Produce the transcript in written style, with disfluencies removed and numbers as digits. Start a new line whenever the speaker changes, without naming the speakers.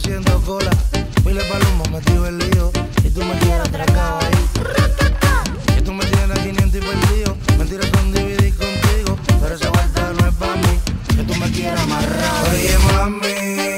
haciendo cola. Pile palomo, metido el lío. Y tú me quieres atracado ahí. Que tú me tienes a 500 y perdido. Mentiras son dividir contigo. Pero esa vuelta no es pa' mí. Que tú me quieras amarrado. Oye, mami.